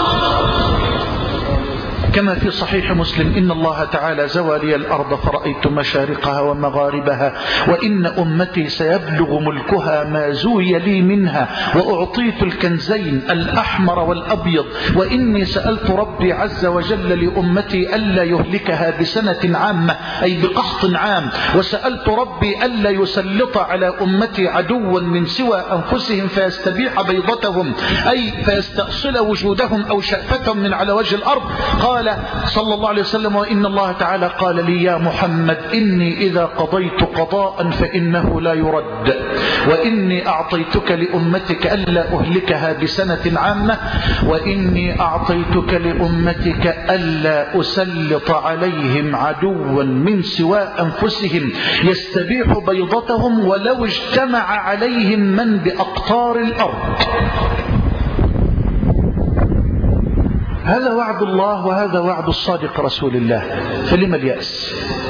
كما في صحيح مسلم: إن الله تعالى زوى لي الأرض فرأيت مشارقها ومغاربها وإن أمتي سيبلغ ملكها ما زوي لي منها وأعطيت الكنزين الأحمر والأبيض وإني سألت ربي عز وجل لأمتي ألا يهلكها بسنة عامة أي بقحط عام، وسألت ربي ألا يسلط على أمتي عدوا من سوى أنفسهم فيستبيح بيضتهم أي فيستأصل وجودهم أو شأفتهم من على وجه الأرض. قال قال صلى الله عليه وسلم: وإن الله تعالى قال لي يا محمد إني إذا قضيت قضاء فإنه لا يرد، وإني أعطيتك لأمتك ألا أهلكها بسنة عامة، وإني أعطيتك لأمتك ألا أسلط عليهم عدوا من سوى أنفسهم يستبيح بيضتهم ولو اجتمع عليهم من بأقطار الأرض. هذا وعد الله وهذا وعد الصادق رسول الله، فلما اليأس؟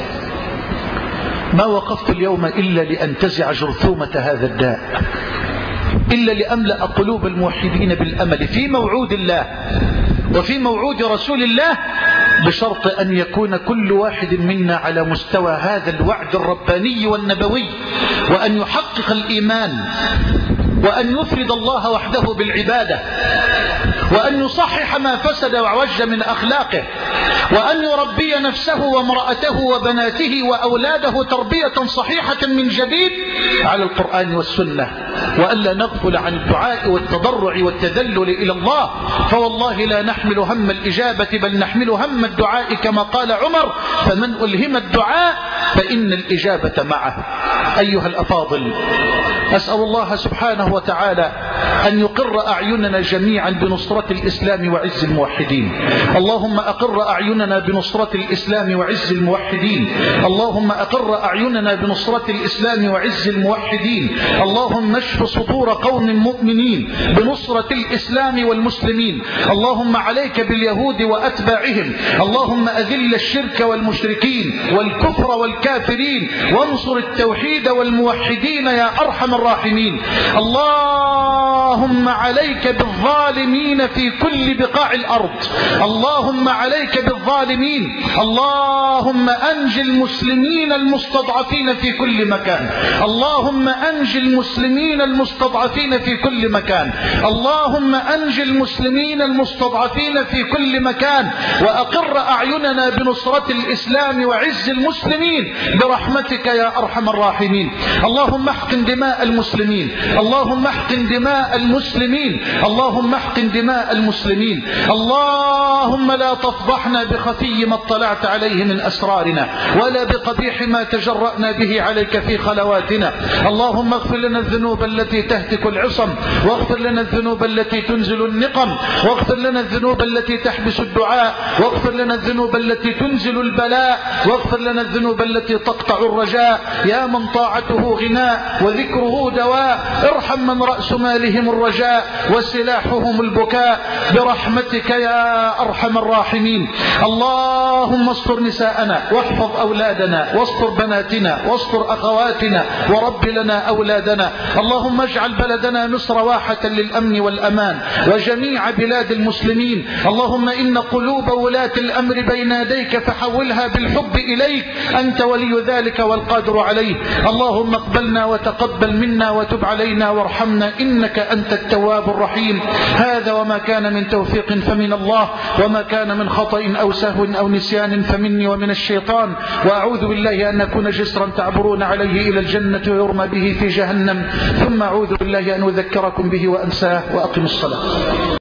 ما وقفت اليوم إلا لأنتزع جرثومة هذا الداء، إلا لأملأ قلوب الموحدين بالأمل في موعود الله وفي موعود رسول الله، بشرط أن يكون كل واحد منا على مستوى هذا الوعد الرباني والنبوي، وأن يحقق الإيمان، وأن يفرد الله وحده بالعبادة، وأن يصحح ما فسد وعوج من أخلاقه، وأن يربي نفسه وامرأته وبناته وأولاده تربية صحيحة من جديد على القرآن والسنة، وألا نغفل عن الدعاء والتضرع والتذلل إلى الله، فوالله لا نحمل هم الإجابة بل نحمل هم الدعاء كما قال عمر: فمن ألهم الدعاء فإن الإجابة معه. أيها الأفاضل، أسأل الله سبحانه وتعالى أن يقر أعيننا جميعا بنصرة الإسلام وعز الموحدين. اللهم أقر أعيننا بنصرة الإسلام وعز الموحدين. اللهم أقر أعيننا بنصرة الإسلام وعز الموحدين. اللهم اشف صدور قوم مؤمنين بنصرة الإسلام والمسلمين. اللهم عليك باليهود وأتباعهم. اللهم أذل الشرك والمشركين والكفر والكافرين، وانصر التوحيد والموحدين يا أرحم الراحمين. اللهم عليك بالظالمين في كل بقاع الأرض. اللهم عليك بالظالمين. اللهم أنج المسلمين المستضعفين في كل مكان. اللهم أنج المسلمين المستضعفين في كل مكان. اللهم أنج المسلمين المستضعفين في كل مكان، وأقر أعيننا بنصرة الإسلام وعز المسلمين برحمتك يا أرحم الراحمين. اللهم احقن دماء المسلمين. اللهم احقن دماء المسلمين. اللهم احقن دماء المسلمين. اللهم لا تفضحنا بخفي ما اطلعت عليه من أسرارنا، ولا بقبيح ما تجرأنا به عليك في خلواتنا. اللهم اغفر لنا الذنوب التي تهتك العصم، واغفر لنا الذنوب التي تنزل النقم، واغفر لنا الذنوب التي تحبس الدعاء، واغفر لنا الذنوب التي تنزل البلاء، واغفر لنا الذنوب التي تقطع الرجاء. يا من طاعته غناء وذكره دواء، ارحم من رأس مالهم الرجاء وسلاحهم البكاء برحمتك يا أرحم الراحمين. اللهم استر نساءنا واحفظ أولادنا واستر بناتنا واستر أخواتنا ورب لنا أولادنا. اللهم اجعل بلدنا مصر واحة للأمن والأمان وجميع بلاد المسلمين. اللهم إن قلوب ولاة الأمر بين يديك فحولها بالحب إليك، أنت ولي ذلك والقادر عليه. اللهم اقبلنا وتقبل منا وتب علينا وارحمنا إنك أنت التواب الرحيم. هذا وما كان من توفيق فمن الله، وما كان من خطأ أو سهو أو نسيان فمني ومن الشيطان، وأعوذ بالله أن أكون جسرا تعبرون عليه إلى الجنة ويرمى به في جهنم، ثم أعوذ بالله أن أذكركم به وأنساه. وأقم الصلاة.